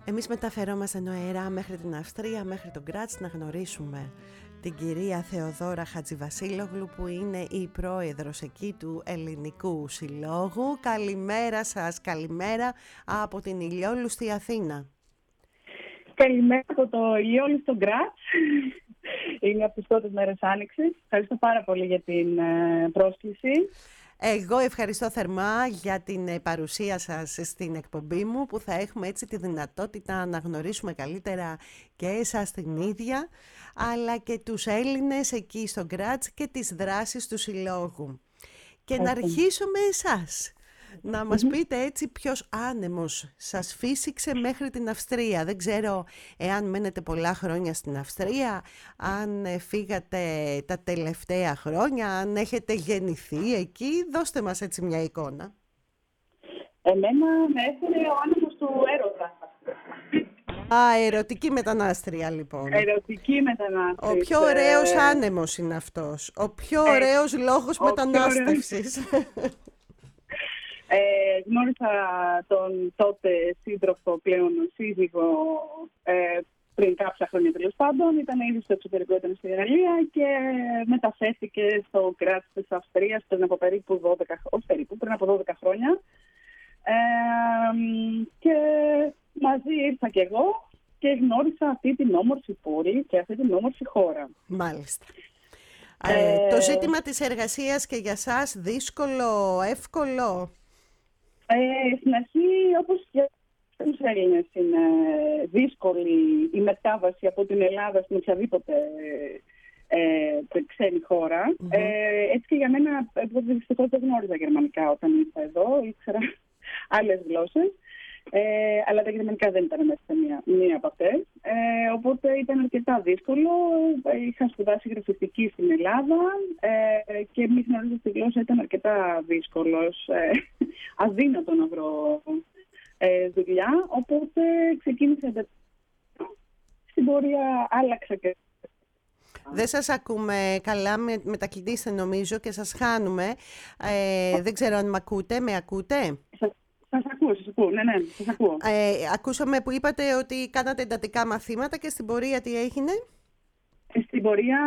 Εμείς μεταφερόμαστε νοερά μέχρι την Αυστρία, μέχρι τον Γκράτς, να γνωρίσουμε την κυρία Θεοδόρα Χατζηβασίλογλου, που είναι η πρόεδρος εκεί του Ελληνικού Συλλόγου. Καλημέρα σας, καλημέρα από την ηλιόλουστη Αθήνα. Καλημέρα από το ηλιόλουστο Γκράτς. Είναι από τις πρώτες μέρες Άνοιξης. Ευχαριστώ πάρα πολύ για την πρόσκληση. Εγώ ευχαριστώ θερμά για την παρουσία σας στην εκπομπή μου, που θα έχουμε έτσι τη δυνατότητα να γνωρίσουμε καλύτερα και εσάς την ίδια, αλλά και τους Έλληνες εκεί στο Γκράτς και τις δράσεις του Συλλόγου. Και να αρχίσω με εσάς. Να μας πείτε έτσι ποιος άνεμος σας φύσηξε μέχρι την Αυστρία. Δεν ξέρω εάν μένετε πολλά χρόνια στην Αυστρία, αν φύγατε τα τελευταία χρόνια, αν έχετε γεννηθεί εκεί. Δώστε μας έτσι μια εικόνα. Εμένα με έφερε ο άνεμος του έρωτα. Ερωτική μετανάστρια λοιπόν. Ερωτική μετανάστευση. Ο πιο ωραίος άνεμος είναι αυτός. Ο πιο ωραίος λόγος μετανάστευσης. Γνώρισα τον τότε σύντροφο, πλέον σύζυγο, πριν κάποια χρόνια τέλος πάντων. Ήταν ήδη στο εξωτερικό, ήταν στη Γαλλία και μεταφέρθηκε στο Γκράτς της Αυστρίας πριν από περίπου 12 χρόνια. Και μαζί ήρθα κι εγώ και γνώρισα αυτή την όμορφη πόλη και αυτή την όμορφη χώρα. Μάλιστα. Το ζήτημα της εργασίας και για σας δύσκολο, εύκολο? Στην αρχή, όπως και στους Έλληνες, είναι δύσκολη η μετάβαση από την Ελλάδα στην οποιαδήποτε ξένη χώρα. Έτσι και για μένα, εγώ δυστυχώς δεν γνώριζα γερμανικά όταν ήρθα εδώ, ήξερα άλλες γλώσσες. Αλλά τα γερμανικά δεν ήταν μέσα σε μία από αυτές. Οπότε ήταν αρκετά δύσκολο. Είχα σπουδάσει γραφιστική στην Ελλάδα και μη γνωρίζοντας τη γλώσσα ήταν αρκετά δύσκολος. Αδύνατο να βρω δουλειά. Οπότε ξεκίνησα στην πορεία, άλλαξα και... Δεν σας ακούμε καλά, μετακλητήστε νομίζω και σας χάνουμε. Δεν ξέρω αν με ακούτε, με ακούτε? Σας ακούω, ναι, σας ακούω. Ακούσαμε που είπατε ότι κάνατε εντατικά μαθήματα και στην πορεία τι έγινε? Στην πορεία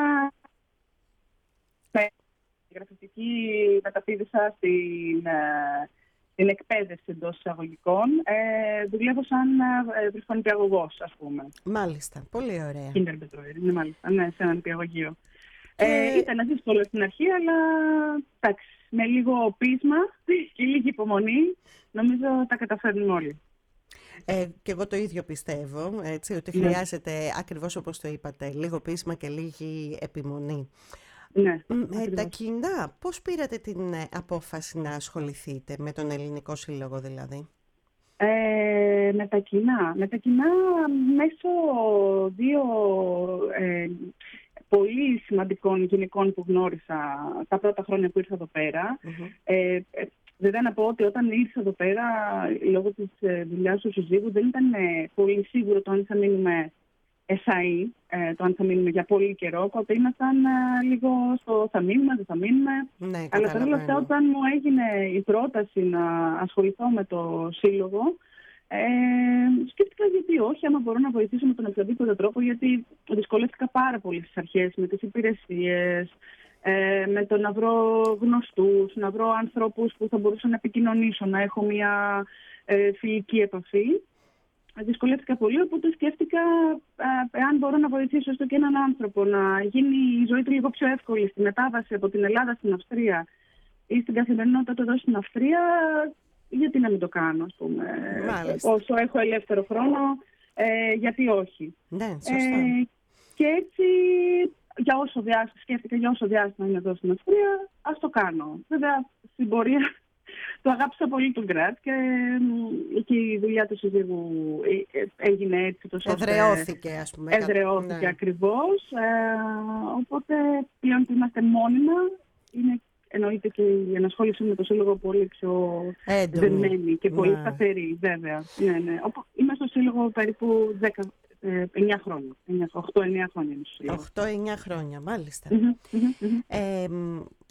η γραφιστική μεταπήδησα στην εκπαίδευση εντός εισαγωγικών. Δουλεύω σαν βρεφονιπιαγωγός, ας πούμε. Μάλιστα, πολύ ωραία. Είναι μάλιστα, ναι, σε ένα νηπιαγωγείο. Ήταν δύσκολο στην αρχή, αλλά εντάξει, με λίγο πείσμα και λίγη υπομονή, νομίζω τα καταφέρνουμε όλοι. Και εγώ το ίδιο πιστεύω, έτσι, ότι χρειάζεται, ακριβώς όπως το είπατε, λίγο πείσμα και λίγη επιμονή. Ναι, τα κοινά, πώς πήρατε την απόφαση να ασχοληθείτε με τον Ελληνικό Σύλλογο δηλαδή? Με τα κοινά μέσω δύο πολύ σημαντικών γυναικών που γνώρισα τα πρώτα χρόνια που ήρθα εδώ πέρα. Βέβαια να πω ότι όταν ήρθα εδώ πέρα, λόγω της δουλειάς του συζύγου, δεν ήταν πολύ σίγουρο το αν θα μείνουμε SAE, το αν θα μείνουμε για πολύ καιρό. Οπότε ήμασταν λίγο στο θα μείνουμε, δεν θα μείνουμε. Ναι, αλλά παρόλα αυτά, όταν μου έγινε η πρόταση να ασχοληθώ με το σύλλογο, σκέφτηκα γιατί όχι, άμα μπορώ να βοηθήσω με τον οποιοδήποτε τρόπο, γιατί δυσκολεύτηκα πάρα πολύ στις αρχές με τις υπηρεσίες, με το να βρω γνωστούς, να βρω ανθρώπους που θα μπορούσα να επικοινωνήσω, να έχω μια φιλική επαφή. Δυσκολεύτηκα πολύ, οπότε σκέφτηκα εάν μπορώ να βοηθήσω έστω και έναν άνθρωπο να γίνει η ζωή του λίγο πιο εύκολη στη μετάβαση από την Ελλάδα στην Αυστρία ή στην καθημερινότητα του εδώ στην Αυστρία, γιατί να μην το κάνω, ας πούμε. Όσο έχω ελεύθερο χρόνο, γιατί όχι. Ναι, σωστά. Και έτσι, σκέφτηκα για όσο διάστημα είναι εδώ στην Αυστρία, ας το κάνω. Βέβαια, στην πορεία το αγάπησα πολύ τον Γκράτς και η δουλειά του συζύγου έγινε έτσι. Εδραιώθηκε, ας πούμε. Εδραιώθηκε ακριβώς. Οπότε πλέον που είμαστε μόνιμα, εννοείται και η ενασχόληση με το σύλλογο πολύ πιο δεμένη και πολύ σταθερή, βέβαια. Ναι. Είμαι στο σύλλογο περίπου 9 χρόνια. 8-9 χρόνια. 8-9 χρόνια, μάλιστα.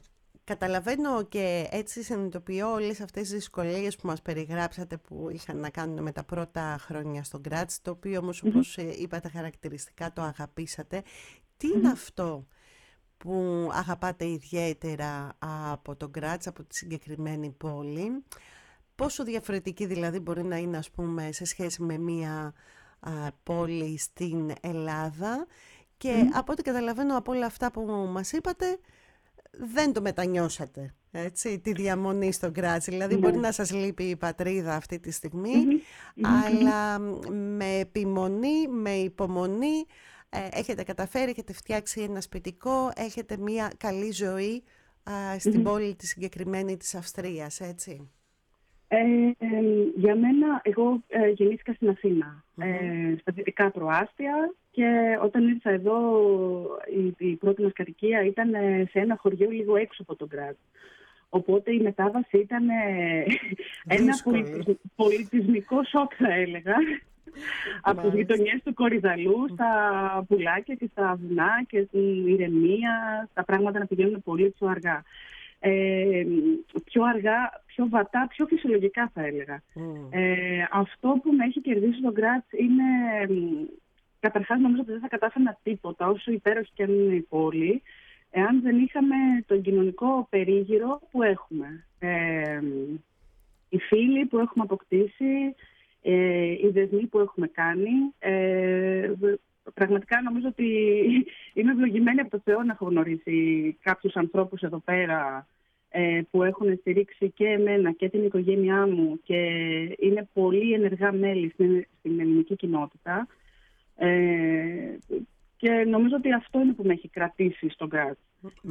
Καταλαβαίνω και έτσι συνειδητοποιώ όλες αυτές τις δυσκολίες που μας περιγράψατε που είχαν να κάνουν με τα πρώτα χρόνια στον Γκράτς, το οποίο όμως όπως είπατε χαρακτηριστικά το αγαπήσατε. Τι είναι αυτό που αγαπάτε ιδιαίτερα από τον Γκράτς, από τη συγκεκριμένη πόλη? Πόσο διαφορετική δηλαδή μπορεί να είναι, ας πούμε, σε σχέση με μία πόλη στην Ελλάδα? Και από ό,τι καταλαβαίνω από όλα αυτά που μας είπατε, δεν το μετανιώσατε, έτσι, τη διαμονή στο Γκράτς. Δηλαδή μπορεί να σας λείπει η πατρίδα αυτή τη στιγμή, αλλά με επιμονή, με υπομονή έχετε καταφέρει, έχετε φτιάξει ένα σπιτικό, έχετε μια καλή ζωή στην πόλη τη συγκεκριμένη της Αυστρίας, έτσι. Για μένα, εγώ γεννήθηκα στην Αθήνα, στα δυτικά προάστια, και όταν ήρθα εδώ η πρώτη μας κατοικία ήταν σε ένα χωριό λίγο έξω από τον Γκράτς. Οπότε η μετάβαση ήταν ένα πολιτισμικό σοκ, θα έλεγα. Από τις γειτονιές του Κορυδαλού στα πουλάκια και στα βουνά και στην ηρεμία, τα πράγματα να πηγαίνουν πολύ πιο αργά. Πιο αργά, πιο βατά, πιο φυσιολογικά, θα έλεγα. Αυτό που με έχει κερδίσει στον Γκράτς είναι, καταρχάς, νομίζω ότι δεν θα κατάφερα τίποτα, όσο υπέροχη και αν είναι η πόλη, εάν δεν είχαμε τον κοινωνικό περίγυρο που έχουμε. Οι φίλοι που έχουμε αποκτήσει, οι δεσμοί που έχουμε κάνει. Πραγματικά νομίζω ότι είμαι ευλογημένη από το Θεό να έχω γνωρίσει κάποιους ανθρώπους εδώ πέρα που έχουν στηρίξει και εμένα και την οικογένειά μου και είναι πολύ ενεργά μέλη στην ελληνική κοινότητα. Και νομίζω ότι αυτό είναι που με έχει κρατήσει στον Γκράτς.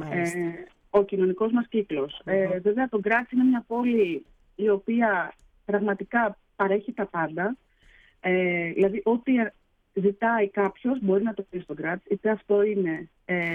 Ο κοινωνικός μας κύκλος. Βέβαια, το Γκράτς είναι μια πόλη η οποία πραγματικά παρέχει τα πάντα. Δηλαδή, ό,τι ζητάει κάποιος μπορεί να το πει στον Γκράτς. Είτε αυτό είναι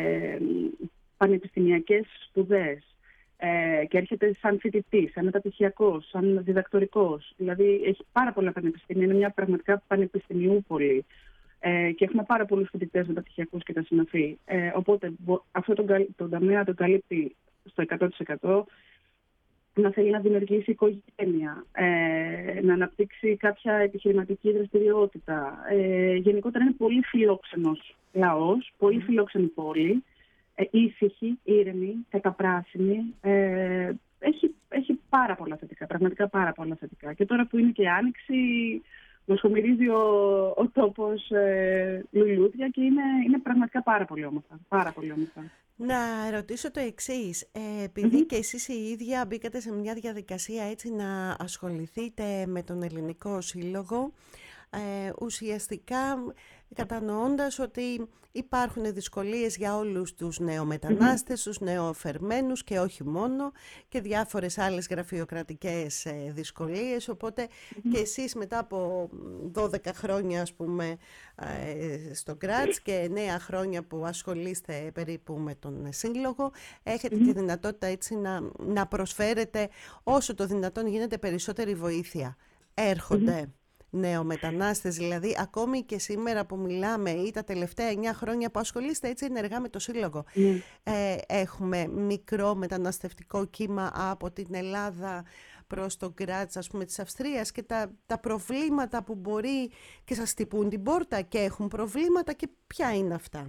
πανεπιστημιακές σπουδές και έρχεται σαν φοιτητής, σαν μεταπτυχιακός, σαν διδακτορικός. Δηλαδή, έχει πάρα πολλά πανεπιστήμια. Είναι μια πραγματικά πανεπιστημιούπολη. Και έχουμε πάρα πολλούς φοιτητές μεταπτυχιακούς και τα συναφή. Οπότε αυτό τον τομέα τον καλύπτει στο 100%. Να θέλει να δημιουργήσει οικογένεια, να αναπτύξει κάποια επιχειρηματική δραστηριότητα. Γενικότερα είναι πολύ φιλόξενος λαός, πολύ φιλόξενη πόλη, ήσυχη, ήρεμη, καταπράσινη. Έχει πάρα πολλά θετικά, πραγματικά πάρα πολλά θετικά. Και τώρα που είναι και άνοιξη, μας χωμυρίζει ο τόπος λουλούδια και είναι πραγματικά πάρα πολύ όμορφα. Πάρα πολύ όμορφα. Να ρωτήσω το εξής, επειδή και εσείς οι ίδια μπήκατε σε μια διαδικασία έτσι να ασχοληθείτε με τον Ελληνικό Σύλλογο, ουσιαστικά κατανοώντας ότι υπάρχουν δυσκολίες για όλους τους νεομετανάστες, τους νεοφερμένους και όχι μόνο, και διάφορες άλλες γραφειοκρατικές δυσκολίες, οπότε και εσείς μετά από 12 χρόνια, ας πούμε, στο Γκράτς και 9 χρόνια που ασχολείστε περίπου με τον Σύλλογο, έχετε τη δυνατότητα έτσι να προσφέρετε όσο το δυνατόν γίνεται περισσότερη βοήθεια. Έρχονται νεομετανάστες, δηλαδή ακόμη και σήμερα που μιλάμε ή τα τελευταία 9 χρόνια που ασχολείστε έτσι ενεργά με το Σύλλογο, έχουμε μικρό μεταναστευτικό κύμα από την Ελλάδα προς το Γκράτς, ας πούμε, της Αυστρίας, και τα προβλήματα που μπορεί και σας χτυπούν την πόρτα και έχουν προβλήματα, και ποια είναι αυτά?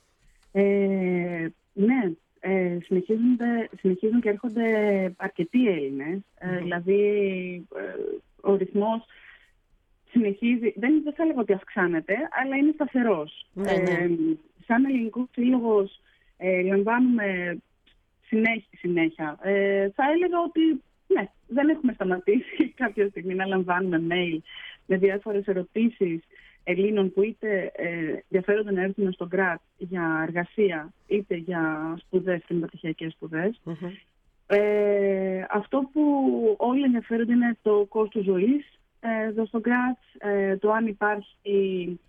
Ναι, συνεχίζουν και έρχονται αρκετοί Έλληνες, δηλαδή ο ρυθμός συνεχίζει, δεν θα έλεγα ότι αυξάνεται, αλλά είναι σταθερός. Σαν Ελληνικός Σύλλογος λαμβάνουμε συνέχεια. Θα έλεγα ότι ναι, δεν έχουμε σταματήσει κάποια στιγμή να λαμβάνουμε mail με διάφορες ερωτήσεις Ελλήνων που είτε ενδιαφέρονται να έρθουν στον Γκράτς για εργασία, είτε για σπουδές και μεταπτυχιακές σπουδές. Αυτό που όλοι ενδιαφέρονται είναι το κόστος ζωής εδώ στο Γκράτς, το αν υπάρχει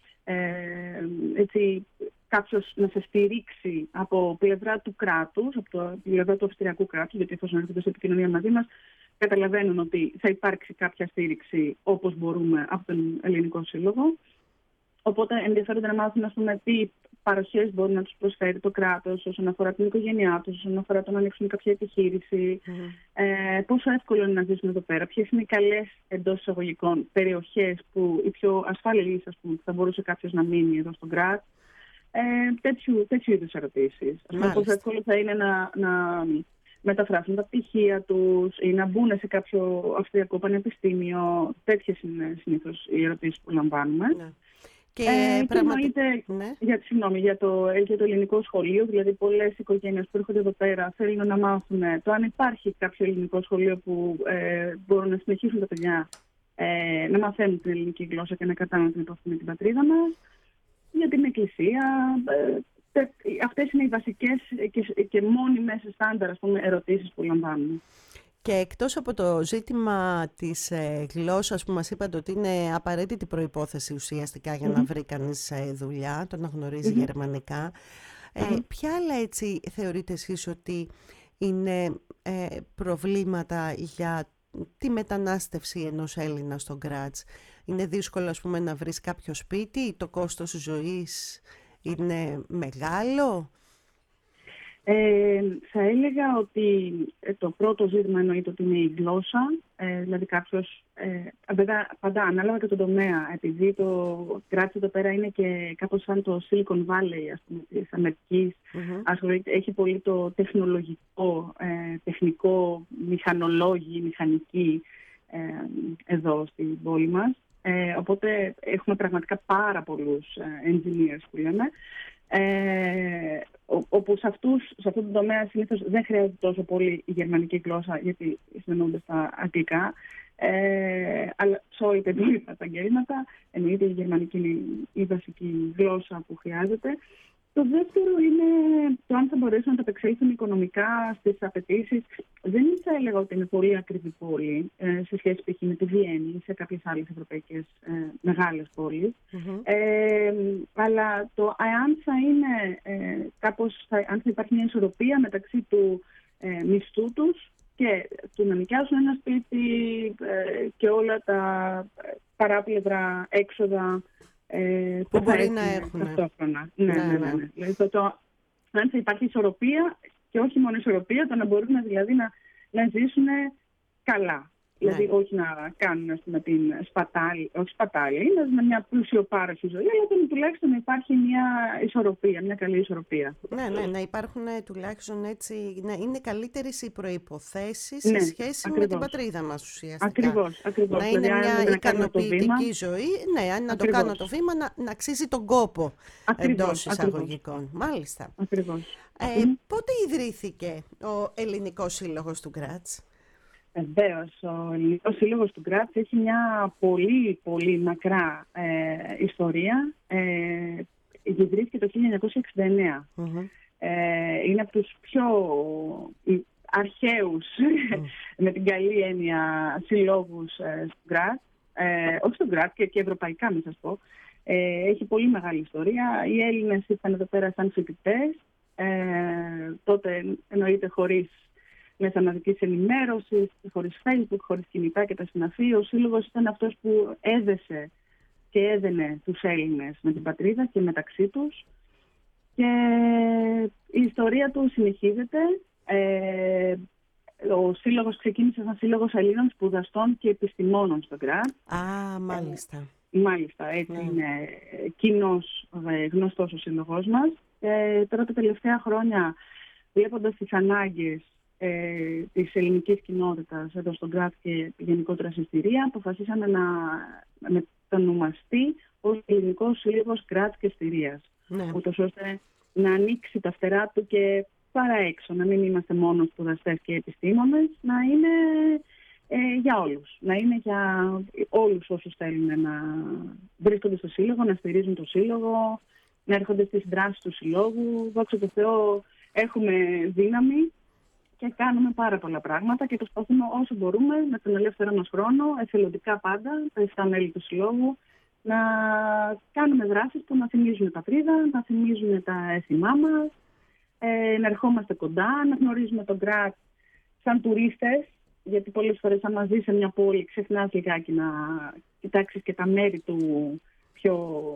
κάποιος να σε στηρίξει από πλευρά του κράτους, από πλευρά του αυστριακού κράτους, γιατί εφόσον έρχονται σε επικοινωνία μαζί μας, καταλαβαίνουν ότι θα υπάρξει κάποια στήριξη όπως μπορούμε από τον Ελληνικό Σύλλογο. Οπότε ενδιαφέρονται να μάθουν, ας πούμε, τι παροχές μπορεί να τους προσφέρει το κράτος όσον αφορά την οικογένειά τους, όσον αφορά το να ανοίξουν κάποια επιχείρηση, πόσο εύκολο είναι να ζήσουν εδώ πέρα, ποιες είναι οι καλές εντός εισαγωγικών περιοχές που οι πιο ασφαλείς, ας πούμε, θα μπορούσε κάποιος να μείνει εδώ στον Γκράτς. Τέτοιου είδους ερωτήσεις. Πόσο εύκολο θα είναι να μεταφράσουν τα πτυχία τους ή να μπουν σε κάποιο αυστριακό πανεπιστήμιο. Τέτοιες είναι συνήθως οι ερωτήσεις που λαμβάνουμε. Ναι. Και για το ελληνικό σχολείο, δηλαδή πολλές οικογένειες που έρχονται εδώ πέρα θέλουν να μάθουν το αν υπάρχει κάποιο ελληνικό σχολείο που μπορούν να συνεχίσουν τα παιδιά να μαθαίνουν την ελληνική γλώσσα και να κρατάνε την επαφή με την πατρίδα μας. Για την εκκλησία. Αυτές είναι οι βασικές και μόνιμες στάνταρ, ας πούμε, ερωτήσεις που λαμβάνουμε. Και εκτός από το ζήτημα της γλώσσας που μας είπατε ότι είναι απαραίτητη προϋπόθεση ουσιαστικά για να βρει κανείς δουλειά, το να γνωρίζει γερμανικά, ποια άλλα έτσι θεωρείτε εσείς ότι είναι προβλήματα για τη μετανάστευση ενός Έλληνα στο Γκράτς? Είναι δύσκολο, ας πούμε, να βρεις κάποιο σπίτι, το κόστος ζωής είναι μεγάλο? Θα έλεγα ότι το πρώτο ζήτημα εννοείται ότι είναι η γλώσσα. Δηλαδή κάποιος, βέβαια πάντα ανάλογα και τον τομέα, επειδή το Γκράτς εδώ πέρα είναι και κάπως σαν το Silicon Valley, ας πούμε, της Αμερικής, έχει πολύ το τεχνολογικό, τεχνικό, μηχανολόγοι, μηχανικοί εδώ στην πόλη μας. Οπότε έχουμε πραγματικά πάρα πολλούς engineers που λέμε, όπου σε αυτό το τομέα συνήθως δεν χρειάζεται τόσο πολύ η γερμανική γλώσσα, γιατί συνεννοούνται στα αγγλικά, αλλά σε όλα τα επαγγέλματα εννοείται η γερμανική είναι η βασική γλώσσα που χρειάζεται. Το δεύτερο είναι το αν θα μπορέσουν να ανταπεξέλθουν οικονομικά στις απαιτήσεις. Δεν θα έλεγα ότι είναι πολύ ακριβή πόλη σε σχέση π.χ. με τη Βιέννη ή σε κάποιες άλλες ευρωπαϊκές μεγάλες πόλεις. Αλλά το αν θα είναι αν θα υπάρχει μια ισορροπία μεταξύ του μισθού τους και του να νοικιάσουν ένα σπίτι και όλα τα παράπλευρα έξοδα που μπορεί να έχουν ταυτόχρονα. Ναι. Δηλαδή αν θα υπάρχει ισορροπία και όχι μόνο ισορροπία, το να μπορούν δηλαδή να ζήσουν καλά. Δηλαδή όχι να κάνουν, ας πούμε, την σπατάλη, όχι σπατάλη, να ζουν μια πλουσιοπάροχη ζωή, αλλά τουλάχιστον να υπάρχει μια ισορροπία, μια καλή ισορροπία. Ναι, να υπάρχουν τουλάχιστον έτσι, να είναι καλύτερες οι προϋποθέσεις σε σχέση με την πατρίδα μας ουσιαστικά. Ακριβώς. Να είναι δηλαδή, μια ικανοποιητική ζωή, αν να το κάνω το βήμα, να αξίζει τον κόπο εντός εισαγωγικών. Μάλιστα. Ακριβώς. Πότε ιδρύθηκε ο Ελληνικός Σύλλογος του Γκράτς? Βεβαίως, ο Ελληνικός Σύλλογος του Γκράτς έχει μια πολύ πολύ μακρά ιστορία. Ιδρύθηκε το 1969. Είναι από τους πιο αρχαίους, με την καλή έννοια, συλλόγους του Γκράτς. Όχι στον Γκράτς και ευρωπαϊκά, μην σας πω. Έχει πολύ μεγάλη ιστορία. Οι Έλληνες ήρθαν εδώ πέρα σαν φοιτητές. Τότε εννοείται χωρίς μέσα μαζικής ενημέρωσης, χωρίς Facebook, χωρίς κινητά και τα συναφή. Ο Σύλλογος ήταν αυτός που έδεσε και έδαινε τους Έλληνες με την πατρίδα και μεταξύ τους. Και η ιστορία του συνεχίζεται. Ο Σύλλογος ξεκίνησε σαν Σύλλογος Ελλήνων Σπουδαστών και Επιστημόνων στο Γκράτς. Μάλιστα. Μάλιστα, έτσι είναι κοινώς γνωστός ο Σύλλογος μας. Τώρα τα τελευταία χρόνια, βλέποντας τις ανάγκες της ελληνικής κοινότητας εδώ στον Γκράτς και γενικότερα στη Στηρία, αποφασίσαμε να μετανομαστεί ως Ελληνικός Σύλλογος Γκράτς και Στηρίας. Ούτως ώστε να ανοίξει τα φτερά του και παρά έξω, να μην είμαστε μόνο σπουδαστές και επιστήμονες, να είναι για όλους. Να είναι για όλους όσους θέλουν να βρίσκονται στο Σύλλογο, να στηρίζουν το Σύλλογο, να έρχονται στις δράσεις του Συλλόγου. Δόξα τω Θεώ, έχουμε δύναμη και κάνουμε πάρα πολλά πράγματα και προσπαθούμε όσο μπορούμε με τον ελεύθερο μας χρόνο, εθελοντικά πάντα, τα 7 μέλη του Συλλόγου, να κάνουμε δράσεις που να θυμίζουν πατρίδα, να θυμίζουν τα έθιμά μας, να ερχόμαστε κοντά, να γνωρίζουμε τον Γκράτς σαν τουρίστες, γιατί πολλές φορές αν μας δεις σε μια πόλη ξεχνάς λιγάκι να κοιτάξεις και τα μέρη του πιο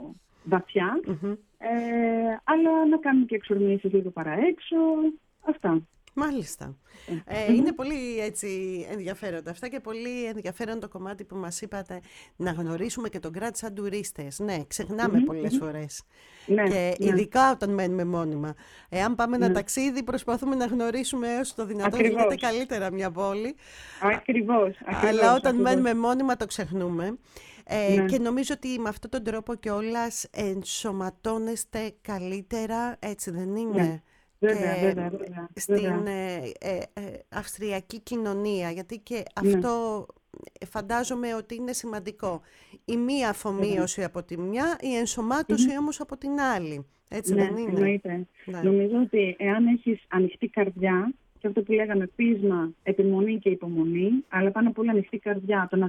βαθιά, αλλά να κάνουμε και εξορμήσεις λίγο παραέξω, αυτά. Μάλιστα. Είναι πολύ έτσι ενδιαφέροντα αυτά και πολύ ενδιαφέρον το κομμάτι που μας είπατε, να γνωρίσουμε και τον Γκράτς σαν τουρίστες. Ναι, ξεχνάμε πολλές φορές. Ναι, Και ειδικά όταν μένουμε μόνιμα. Εάν πάμε ένα ταξίδι, προσπαθούμε να γνωρίσουμε όσο το δυνατόν γίνεται καλύτερα μια πόλη. Ακριβώς. Αλλά όταν μένουμε μόνιμα το ξεχνούμε. Και νομίζω ότι με αυτόν τον τρόπο κιόλας ενσωματώνεστε καλύτερα, έτσι δεν είναι? Βέβαια. Στην αυστριακή κοινωνία, γιατί και αυτό φαντάζομαι ότι είναι σημαντικό. Η μία αφομοίωση από τη μια, η ενσωμάτωση όμως από την άλλη. Έτσι δεν είναι? Εννοείται. Νομίζω ότι εάν έχεις ανοιχτή καρδιά, και αυτό που λέγαμε πείσμα, επιμονή και υπομονή, αλλά πάνω απ' όλα ανοιχτή καρδιά, το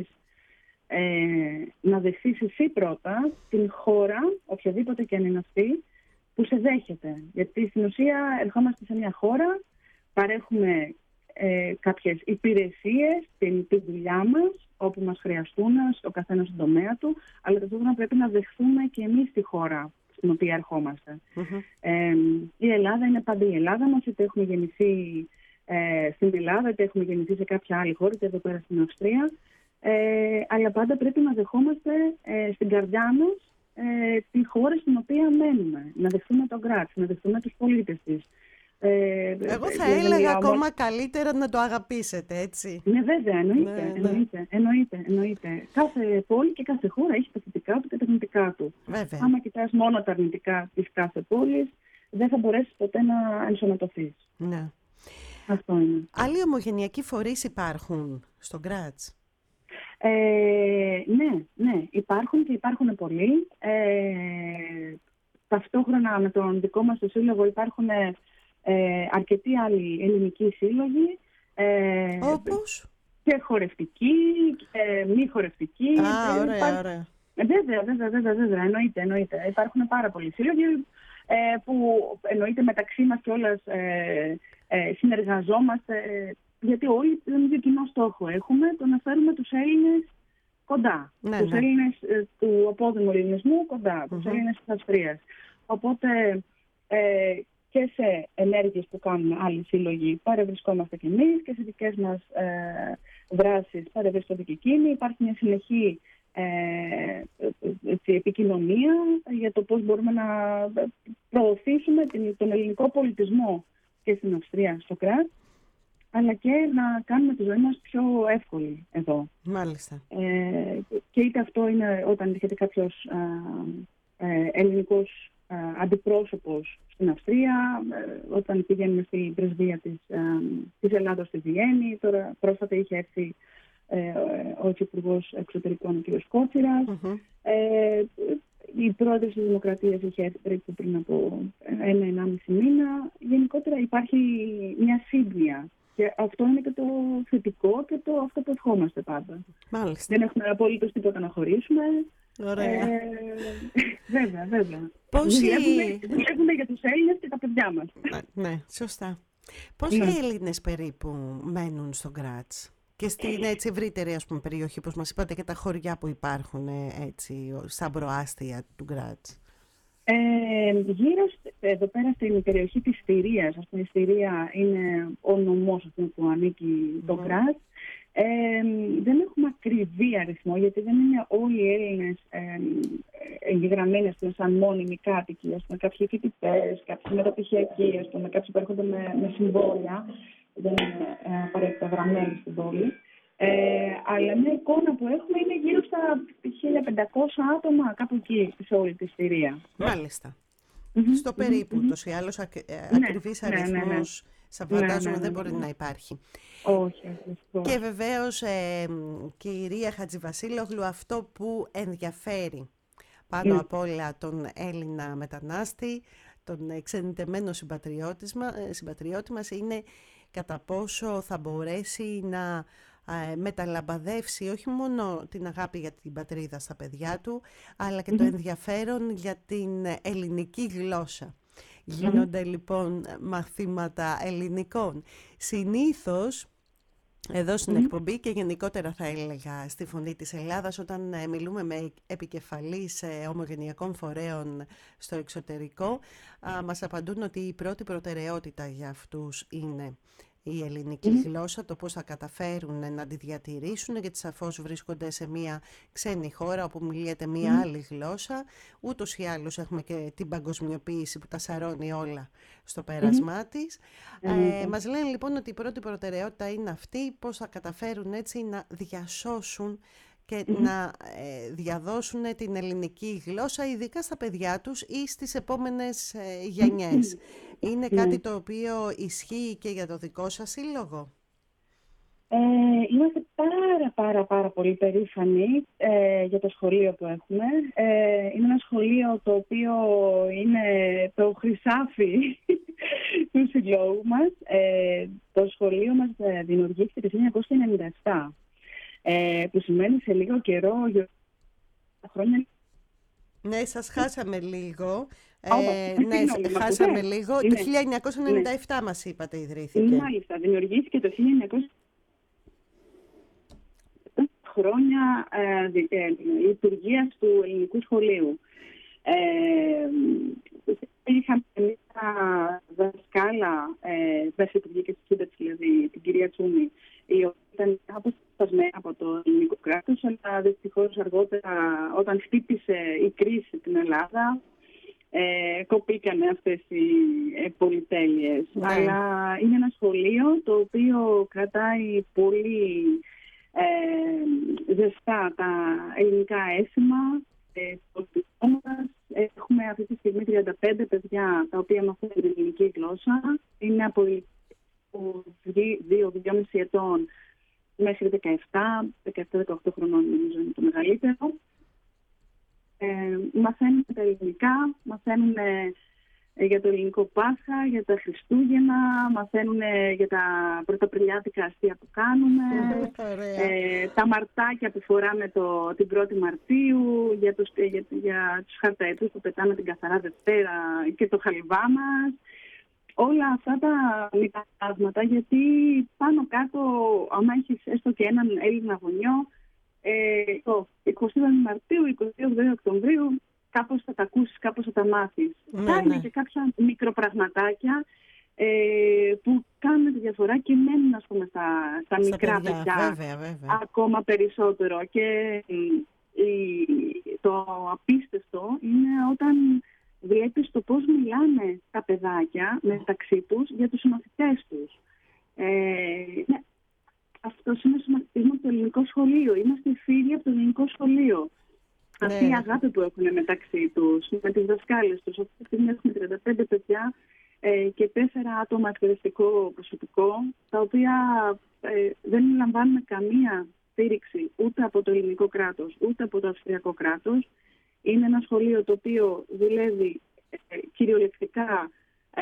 να δεχθείς εσύ πρώτα την χώρα, οποιαδήποτε και αν είναι αυτή, που σε δέχεται. Γιατί στην ουσία ερχόμαστε σε μια χώρα, παρέχουμε κάποιες υπηρεσίες, τη δουλειά μας, όπου μας χρειαστούν, ο καθένας στον τομέα του, αλλά ταυτόχρονα πρέπει να δεχθούμε και εμείς τη χώρα στην οποία ερχόμαστε. Η Ελλάδα είναι πάντα η Ελλάδα μας, είτε έχουμε γεννηθεί στην Ελλάδα, είτε έχουμε γεννηθεί σε κάποια άλλη χώρα, είτε εδώ πέρα στην Αυστρία, αλλά πάντα πρέπει να δεχόμαστε στην καρδιά μας τη χώρα στην οποία μένουμε. Να δεχτούμε τον Γκράτς, να δεχτούμε τους πολίτες της. Εγώ θα έλεγα ακόμα καλύτερα να το αγαπήσετε, έτσι. Ναι, βέβαια, εννοείται. Κάθε πόλη και κάθε χώρα έχει τα θετικά του και τα αρνητικά του. Βέβαια. Άμα κοιτάς μόνο τα αρνητικά της κάθε πόλης, δεν θα μπορέσεις ποτέ να ενσωματωθείς. Ναι. Αυτό είναι. Άλλοι ομογενειακοί φορείς υπάρχουν στον Γκράτς? Ναι, υπάρχουν και υπάρχουν πολλοί. Ταυτόχρονα με τον δικό μας το σύλλογο υπάρχουν αρκετοί άλλοι ελληνικοί σύλλογοι. Όπως? Και χορευτικοί και μη χορευτικοί. Ωραία. Βέβαια, εννοείται. Υπάρχουν πάρα πολλοί σύλλογοι που εννοείται μεταξύ μας κιόλας συνεργαζόμαστε, γιατί όλοι τον κοινό στόχο έχουμε, το να φέρουμε τους Έλληνες κοντά. Τους Έλληνες του απόδημου ελληνισμού κοντά, τους Έλληνες της Αυστρίας. Οπότε και σε ενέργειες που κάνουν άλλοι σύλλογοι παρευρισκόμαστε κι εμείς και σε δικές μας δράσεις παρευρίσκονται και εκείνοι. Υπάρχει μια συνεχή επικοινωνία για το πώς μπορούμε να προωθήσουμε τον ελληνικό πολιτισμό και στην Αυστρία, στο Γκράτς, αλλά και να κάνουμε τη ζωή μας πιο εύκολη εδώ. Μάλιστα. Και είτε αυτό είναι όταν έρχεται κάποιος ελληνικός αντιπρόσωπος στην Αυστρία, όταν πηγαίνουμε στην πρεσβεία της Ελλάδος στη Βιέννη. Τώρα πρόσφατα είχε έρθει ο Υπουργός Εξωτερικών κ. Κότσιρας. Η πρόεδρος της Δημοκρατίας είχε έρθει περίπου πριν από 1-1,5 μήνα. Γενικότερα υπάρχει μια σύμπνοια. Και αυτό είναι και το θετικό και αυτό που ευχόμαστε πάντα. Μάλιστα. Δεν έχουμε απολύτως τίποτα να χωρίσουμε. Ωραία. Βέβαια. Δουλεύουμε για τους Έλληνες και τα παιδιά μας. Ναι, σωστά. Πόσοι Έλληνες περίπου μένουν στο Γκράτς και στην έτσι ευρύτερη περιοχή, όπως μας είπατε, και τα χωριά που υπάρχουν έτσι, στα προάστια του Γκράτς? Γύρω εδώ πέρα στην περιοχή της Στηρίας, η Στηρία είναι ο νομός που ανήκει το Γκράτς. Δεν έχουμε ακριβή αριθμό, γιατί δεν είναι όλοι οι Έλληνες εγγεγραμμένοι σαν μόνιμοι κάτοικοι. Κάποιοι φοιτητές, κάποιοι μεταπτυχιακοί, κάποιοι που έρχονται με συμβόλαια, δεν είναι απαραίτητα γραμμένοι στην πόλη. Αλλά μια εικόνα που έχουμε είναι γύρω στα 1.500 άτομα, κάπου εκεί, σε όλη τη Στηρία. Μάλιστα. Στο περίπου, ούτως ή άλλως, ακριβής αριθμός, φαντάζομαι, δεν μπορεί να υπάρχει. Όχι. Και βεβαίως, κυρία Χατζηβασίλογλου, αυτό που ενδιαφέρει πάνω απ' όλα τον Έλληνα μετανάστη, τον εξενιτεμένο συμπατριώτη μας, είναι κατά πόσο θα μπορέσει να μεταλαμπαδεύσει όχι μόνο την αγάπη για την πατρίδα στα παιδιά του, αλλά και το ενδιαφέρον για την ελληνική γλώσσα. Γίνονται λοιπόν μαθήματα ελληνικών. Συνήθως εδώ στην εκπομπή και γενικότερα θα έλεγα στη Φωνή της Ελλάδας, όταν μιλούμε με επικεφαλής ομογενειακών φορέων στο εξωτερικό, μας απαντούν ότι η πρώτη προτεραιότητα για αυτούς είναι η ελληνική γλώσσα, το πώς θα καταφέρουν να τη διατηρήσουν, γιατί σαφώς βρίσκονται σε μια ξένη χώρα όπου μιλιέται μια άλλη γλώσσα. Ούτως ή άλλως έχουμε και την παγκοσμιοποίηση που τα σαρώνει όλα στο πέρασμά της. Μας λένε λοιπόν ότι η πρώτη προτεραιότητα είναι αυτή, πώς θα καταφέρουν έτσι να διασώσουν και να διαδώσουν την ελληνική γλώσσα, ειδικά στα παιδιά τους ή στις επόμενες γενιές. Είναι κάτι το οποίο ισχύει και για το δικό σας σύλλογο? Είμαστε πάρα πολύ περήφανοι για το σχολείο που έχουμε. Είναι ένα σχολείο το οποίο είναι το χρυσάφι του συλλόγου μας. Το σχολείο μας δημιουργήθηκε το 1997. Που σημαίνει σε λίγο καιρό, χρόνια. Ναι, σας χάσαμε λίγο. Χάσαμε λίγο. Το 1997 μας είπατε ιδρύθηκε. Μάλιστα, δημιουργήθηκε το 1997. Χρόνια λειτουργίας του ελληνικού σχολείου. Είχαμε μια δασκάλα μέσα υπουργική σύνταξη, δηλαδή την κυρία Τσούμη, η οποία ήταν αποσπασμένη από το ελληνικό κράτος, αλλά δυστυχώς αργότερα, όταν χτύπησε η κρίση στην Ελλάδα, κοπήκανε αυτές οι πολυτέλειες. Αλλά είναι ένα σχολείο το οποίο κρατάει πολύ ζεστά τα ελληνικά έθιμα. Έχουμε αυτή τη στιγμή 35 παιδιά τα οποία μαθαίνουν την ελληνική γλώσσα. Είναι από 2-2,5 ετών μέχρι 17-18 χρονών, νομίζω είναι το μεγαλύτερο. Μαθαίνουν τα ελληνικά, μαθαίνουν για το ελληνικό Πάσχα, για τα Χριστούγεννα, μαθαίνουν για τα πρωταπριλιάτικα αστεία που κάνουμε, τα μαρτάκια που φοράμε την 1η Μαρτίου, για τους χαρταετούς που πετάμε την Καθαρά Δευτέρα και το χαλιβά μας. Όλα αυτά τα μητάσματα, γιατί πάνω κάτω, άμα έχεις έστω και έναν Έλληνα γονιό, το 22 Μαρτίου, 22 Οκτωβρίου, κάπως θα τα ακούσεις, κάπως θα τα μάθεις. Κάνει και κάποια μικροπραγματάκια που κάνουν τη διαφορά και μένουν, ας πούμε, στα μικρά παιδιά. Βέβαια. Ακόμα περισσότερο. Και το απίστευτο είναι όταν βλέπεις το πώς μιλάνε τα παιδάκια μεταξύ τους για τους συμμαθητές τους. Αυτό είναι σημαντικό στο ελληνικό σχολείο. Είμαστε φίλοι από το ελληνικό σχολείο. Αυτή η αγάπη που έχουν μεταξύ τους, με τις δασκάλες τους. Αυτή τη στιγμή έχουμε 35 παιδιά και 4 άτομα εκπαιδευτικό προσωπικό, τα οποία δεν λαμβάνουν καμία στήριξη ούτε από το ελληνικό κράτος, ούτε από το αυστριακό κράτος. Είναι ένα σχολείο το οποίο δουλεύει κυριολεκτικά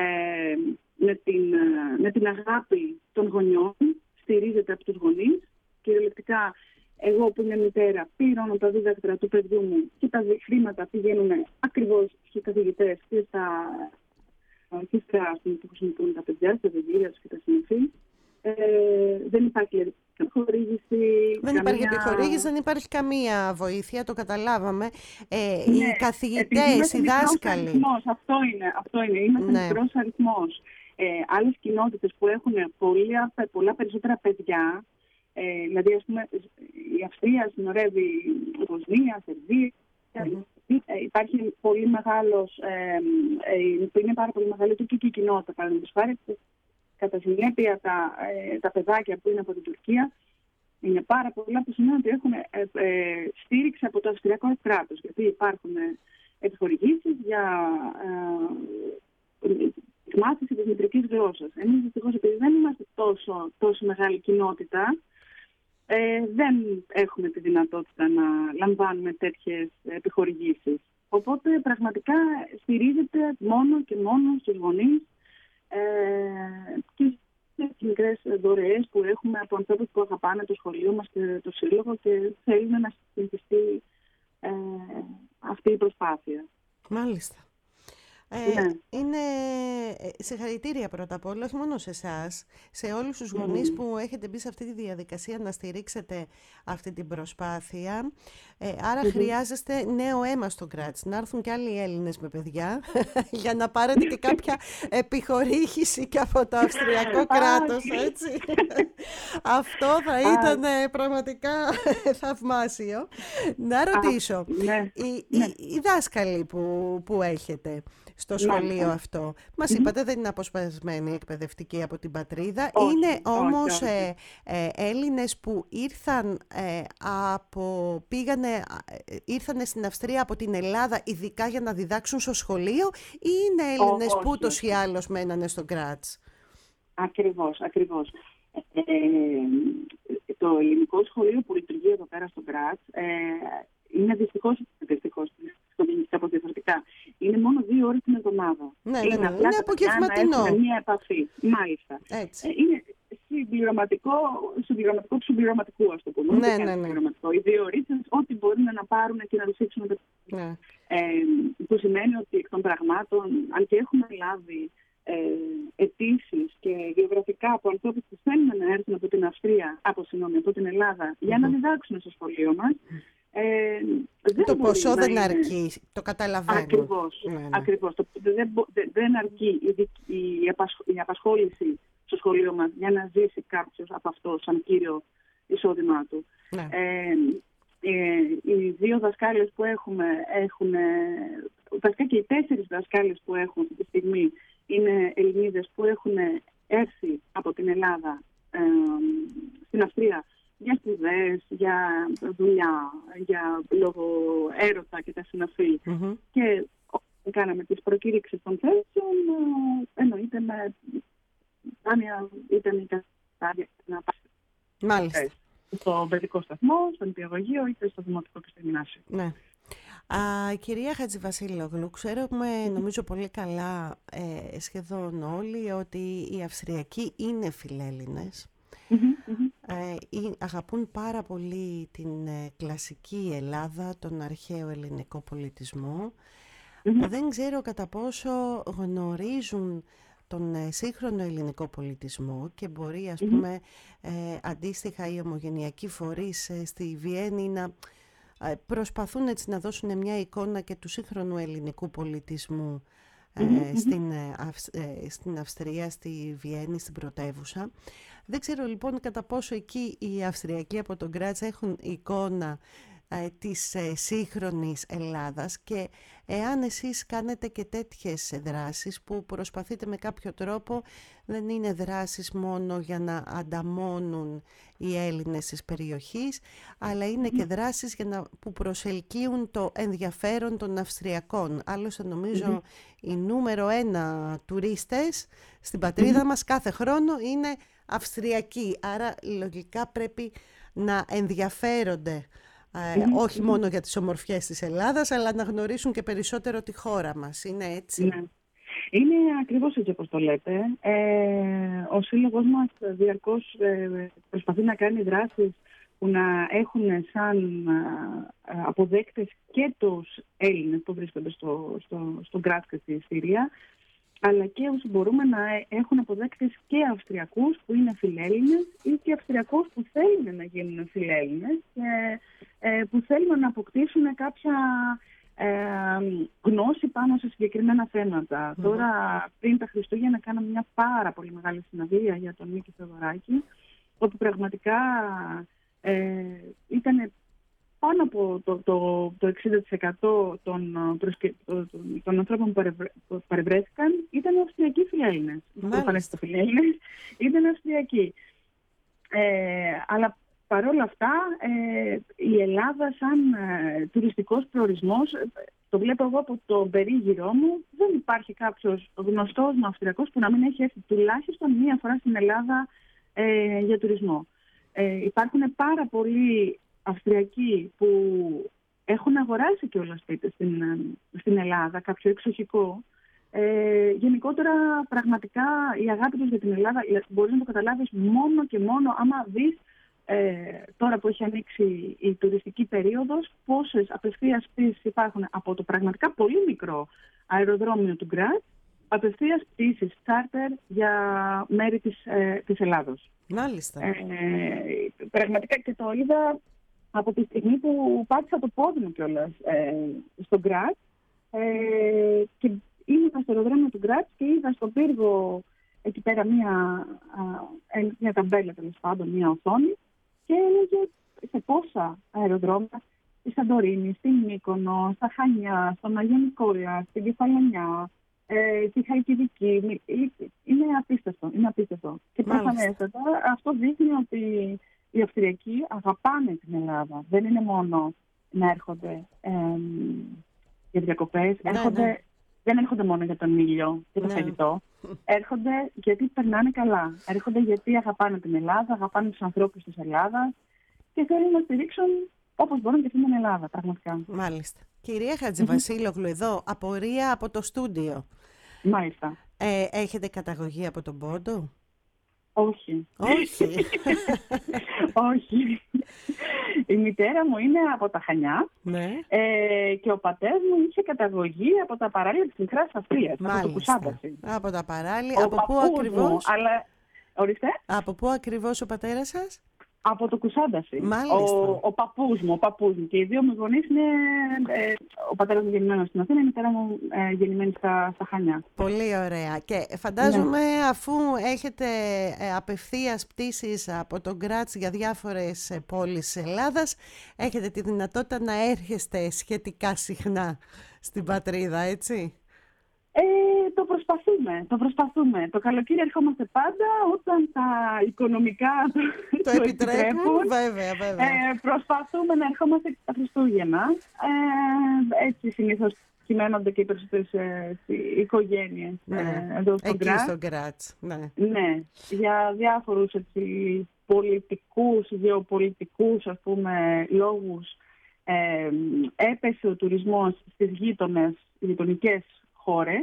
με την αγάπη των γονιών, στηρίζεται από τους γονείς. Κυριολεκτικά, εγώ που είμαι μητέρα, πληρώνω τα δίδακτρα του παιδιού μου και τα χρήματα πηγαίνουν ακριβώς στους καθηγητές και στα που χρησιμοποιούν τα παιδιά, στα βιβλία τους και τα συνεφή. Δεν υπάρχει επιχορήγηση. Δεν υπάρχει επιχορήγηση, δεν υπάρχει καμία βοήθεια, το καταλάβαμε. Οι καθηγητές, οι δάσκαλοι. Αυτό είναι. Είμαστε μικρός αριθμός. Άλλες κοινότητες που έχουν πολλά περισσότερα παιδιά, δηλαδή, ας πούμε, η Αυστρία συνορεύει Βοσνία, Σερβία. Υπάρχει πολύ μεγάλος, είναι πάρα πολύ μεγάλη τουρκική κοινότητα, παραδείγματος χάρη. Κατά συνέπεια, τα παιδάκια που είναι από την Τουρκία είναι πάρα πολλά, που σημαίνει ότι έχουν στήριξη από το αυστριακό κράτος, γιατί υπάρχουν επιχορηγήσεις για μάθηση της μητρικής γλώσσας. Εμείς δυστυχώς, επειδή δεν είμαστε τόσο μεγάλη κοινότητα, δεν έχουμε τη δυνατότητα να λαμβάνουμε τέτοιες επιχορηγήσεις. Οπότε πραγματικά στηρίζεται μόνο και μόνο στους γονείς και στις μικρές δωρεές που έχουμε από ανθρώπους που αγαπάνε το σχολείο μας και το σύλλογο και θέλουν να συνεχιστεί αυτή η προσπάθεια. Μάλιστα. Ναι. Είναι συγχαρητήρια πρώτα απ' όλα, όχι μόνο σε εσάς, σε όλους τους γονείς που έχετε μπει σε αυτή τη διαδικασία να στηρίξετε αυτή την προσπάθεια. Άρα χρειάζεστε νέο αίμα στο Γκράτς, να έρθουν και άλλοι Έλληνες με παιδιά για να πάρετε και κάποια επιχορήγηση και από το Αυστριακό κράτος, έτσι. Αυτό θα ήταν πραγματικά θαυμάσιο. Να ρωτήσω, οι δάσκαλοι που έχετε στο σχολείο αυτό, μας είπατε δεν είναι αποσπασμένοι εκπαιδευτικοί από την πατρίδα, είναι όμως Έλληνες που ήρθανε στην Αυστρία από την Ελλάδα ειδικά για να διδάξουν στο σχολείο, ή είναι Έλληνες που ούτως ή άλλως μένανε στο Γκράτς? Ακριβώς. Το ελληνικό σχολείο που λειτουργεί εδώ πέρα στο Γκράτς είναι δυστυχώς από διαφορετικά. Είναι μόνο 2 ώρες την εβδομάδα. Είναι απογευματινό. Είναι μια επαφή. Μάλιστα. Είναι συμπληρωματικό του συμπληρωματικού, ας το πούμε. Οι 2 ώρες, ό,τι μπορούν να πάρουν και να ρουσίξουν. Που σημαίνει ότι εκ των πραγμάτων, αν και έχουμε λάβει αιτήσεις και γεωγραφικά από ανθρώπους που θέλουν να έρθουν από την Αυστρία, από την Ελλάδα, για να διδάξουν στο σχολείο μας, το ποσό δεν αρκεί, το καταλαβαίνω. Ακριβώς. Δεν αρκεί η απασχόληση στο σχολείο μας για να ζήσει κάποιος από αυτό σαν κύριο εισόδημά του. Οι 2 δασκάλες που έχουμε βασικά και οι 4 δασκάλες που έχουν αυτή τη στιγμή είναι Ελληνίδες που έχουν έρθει από την Ελλάδα στην Αυστρία για σπουδές, για δουλειά, για λόγω έρωτα και τα συναφή. Και όταν κάναμε τις προκήρυξεις των θέσεων, εννοείται με σπάνια ήταν η κατάσταση να πάει. Μάλιστα. Στο παιδικό σταθμό, στο νηπιαγωγείο, είτε στο δημοτικό και στο γυμνάσιο. Ναι. Κυρία Χατζηβασίλογλου, ξέρουμε νομίζω πολύ καλά σχεδόν όλοι ότι οι Αυστριακοί είναι φιλέλληνες. Αγαπούν πάρα πολύ την κλασική Ελλάδα, τον αρχαίο ελληνικό πολιτισμό. Δεν ξέρω κατά πόσο γνωρίζουν τον σύγχρονο ελληνικό πολιτισμό και μπορεί, ας πούμε, αντίστοιχα οι ομογενειακοί φορείς στη Βιέννη να προσπαθούν έτσι να δώσουν μια εικόνα και του σύγχρονου ελληνικού πολιτισμού στην Αυστρία, στη Βιέννη, στην πρωτεύουσα. Δεν ξέρω λοιπόν κατά πόσο εκεί οι Αυστριακοί από τον Γκράτς έχουν εικόνα της σύγχρονης Ελλάδας, και εάν εσείς κάνετε και τέτοιες δράσεις που προσπαθείτε με κάποιο τρόπο, δεν είναι δράσεις μόνο για να ανταμώνουν οι Έλληνες της περιοχής, αλλά είναι και δράσεις που προσελκύουν το ενδιαφέρον των Αυστριακών. Άλλωστε νομίζω οι νούμερο 1 τουρίστες στην πατρίδα μας κάθε χρόνο είναι Αυστριακοί, άρα λογικά πρέπει να ενδιαφέρονται όχι μόνο για τις ομορφιές της Ελλάδας, αλλά να γνωρίσουν και περισσότερο τη χώρα μας. Είναι έτσι? Ναι. Είναι ακριβώς έτσι όπως το λέτε. Ο σύλλογος μας διαρκώς προσπαθεί να κάνει δράσεις που να έχουν σαν αποδέκτες και τους Έλληνες που βρίσκονται στον Γκράτς και στη Συρία, αλλά και όσοι μπορούμε να έχουν αποδέκτες και Αυστριακούς που είναι φιλέλληνες ή και Αυστριακούς που θέλουν να γίνουν φιλέλληνες, που θέλουν να αποκτήσουν κάποια γνώση πάνω σε συγκεκριμένα θέματα. Τώρα, πριν τα Χριστούγεννα, κάναμε μια πάρα πολύ μεγάλη συναντία για τον Μίκη Θεοδωράκη, όπου πραγματικά ήταν πάνω από το 60% των ανθρώπων που παρευρέθηκαν ήταν Αυστριακοί φιλέλληνες. Ήταν Αυστριακοί. Αλλά παρόλα αυτά, η Ελλάδα σαν τουριστικός προορισμός, το βλέπω εγώ από το περίγυρό μου, δεν υπάρχει κάποιος γνωστός μου Αυστριακός που να μην έχει έρθει τουλάχιστον μία φορά στην Ελλάδα για τουρισμό. Υπάρχουν πάρα πολλοί Αυστριακοί που έχουν αγοράσει και όλα σπίτια στην Ελλάδα, κάποιο εξοχικό. Γενικότερα, πραγματικά, η αγάπη τους για την Ελλάδα μπορεί να το καταλάβεις μόνο και μόνο άμα δεις τώρα που έχει ανοίξει η τουριστική περίοδος, πόσες απευθείας πτήσεις υπάρχουν από το πραγματικά πολύ μικρό αεροδρόμιο του Γκράτς, απευθείας πτήσεις τσάρτερ για μέρη της Ελλάδος. Μάλιστα. Πραγματικά και το είδα από τη στιγμή που πάτησα το πόδι μου κιόλας στο Γκράτς, και ήμουν στο αεροδρόμιο του Γκράτς και είδα στον πύργο εκεί πέρα μια ταμπέλα, τέλος πάντων, μια οθόνη, και έλεγε σε πόσα αεροδρόμια, στη Σαντορίνη, στην Μύκονο, στα Χανιά, στον Αγίο Νικόλα, στην Κεφαλονιά, στη Χαλκιδική. Είναι απίστευτο. Και προφανέστατα αυτό δείχνει ότι οι Αυστριακοί αγαπάνε την Ελλάδα. Δεν είναι μόνο να έρχονται για διακοπές, δεν έρχονται μόνο για τον ήλιο και το φαγητό. Έρχονται γιατί περνάνε καλά. Έρχονται γιατί αγαπάνε την Ελλάδα, αγαπάνε τους ανθρώπους της Ελλάδας και θέλουν να στηρίξουν όπως μπορούν και αυτήν την Ελλάδα, πραγματικά. Μάλιστα. Κυρία Χατζηβασίλογλου, εδώ απορία από το στούντιο. Μάλιστα. Έχετε καταγωγή από τον Πόντο? Όχι. Όχι. Όχι. Η μητέρα μου είναι από τα Χανιά, ναι. Και ο πατέρας μου είχε καταγωγή από τα παράλια της Μικράς Αυστρίας, από το Κουσάνταση. Από τα παράλια. Από πού ακριβώς? Ορίστε. Από πού ακριβώς ο πατέρας σας? Από το Κουσάνταση. Μάλιστα. Ο παππούς μου. Και οι δύο μου γονείς είναι, ο πατέρας μου γεννημένος στην Αθήνα, η μητέρα μου γεννημένη στα Χανιά. Πολύ ωραία. Και φαντάζομαι αφού έχετε απευθείας πτήσεις από τον Γκράτς για διάφορες πόλεις της Ελλάδας, έχετε τη δυνατότητα να έρχεστε σχετικά συχνά στην πατρίδα, έτσι? Το προσπαθούμε. Το καλοκαίρι ερχόμαστε πάντα όταν τα οικονομικά το επιτρέπουν. Βέβαια. Προσπαθούμε να ερχόμαστε τα Χριστούγεννα. Έτσι συνήθως κυμαίνονται και οι περισσότερες οικογένειες εδώ στο Γκράτς. Εκεί στο Γκράτς, ναι. Για διάφορους πολιτικούς, γεωπολιτικούς, ας πούμε, λόγους έπεσε ο τουρισμός στις γειτονικές χώρες.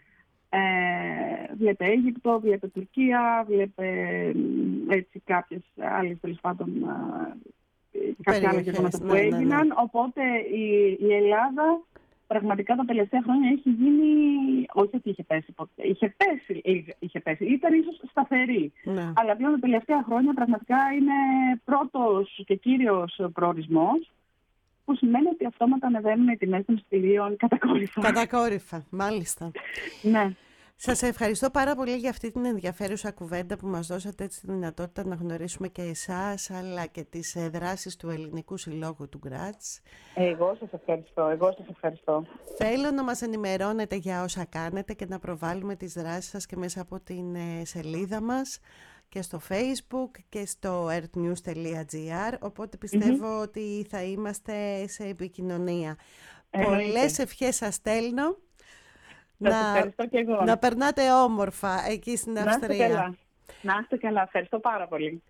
Βλέπε Αίγυπτο, βλέπε Τουρκία, βλέπε έτσι κάποιες άλλες, τέλος πάντων, κάποια άλλα γεγονότα που έγιναν. Ναι. Οπότε η Ελλάδα πραγματικά τα τελευταία χρόνια έχει γίνει, όχι ότι είχε πέσει ποτέ, είχε πέσει, ήταν ίσως σταθερή. Ναι. Αλλά πλέον τα τελευταία χρόνια πραγματικά είναι πρώτος και κύριος προορισμός, που σημαίνει ότι αυτόματα ανεβαίνουν οι τιμές των εισιτηρίων κατακόρυφα, μάλιστα. Ναι. Σας ευχαριστώ πάρα πολύ για αυτή την ενδιαφέρουσα κουβέντα που μας δώσατε, έτσι τη δυνατότητα να γνωρίσουμε και εσάς, αλλά και τις δράσεις του Ελληνικού Συλλόγου του Γκράτς. Εγώ σας ευχαριστώ. Θέλω να μας ενημερώνετε για όσα κάνετε και να προβάλλουμε τις δράσεις σας και μέσα από την σελίδα μας και στο Facebook και στο earthnews.gr, οπότε πιστεύω ότι θα είμαστε σε επικοινωνία. Πολλές ευχές σας στέλνω. Να περνάτε όμορφα εκεί στην Αυστρία. Να είστε καλά. Ευχαριστώ πάρα πολύ.